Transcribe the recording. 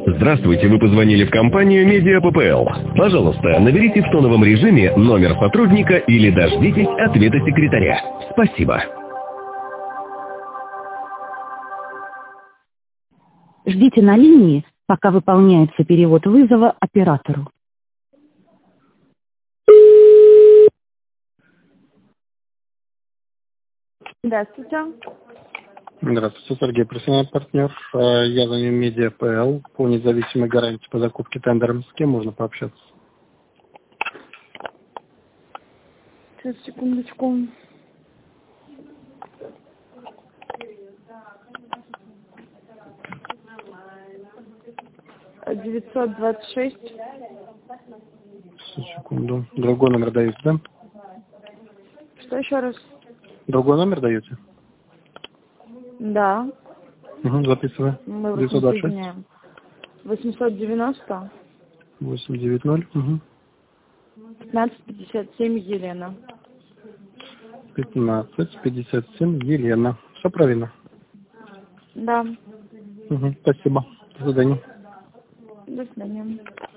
Здравствуйте, вы позвонили в компанию Media PPL. Пожалуйста, наберите в тоновом режиме номер сотрудника или дождитесь ответа секретаря. Спасибо. Ждите на линии, пока выполняется перевод вызова оператору. Здравствуйте. Здравствуйте, Сергей, профессиональный партнер. Я звоню Media PL по независимой гарантии по закупке тендером. С кем можно пообщаться? Сейчас, секундочку. «926». Секунду. Другой номер даете, да? Что еще раз? Другой номер даете? Да. Угу, записываю. Мы 926. 890. 890. Угу. 1557 Елена. 1557 Елена. Все правильно? Да. Угу, спасибо. До свидания. До свидания.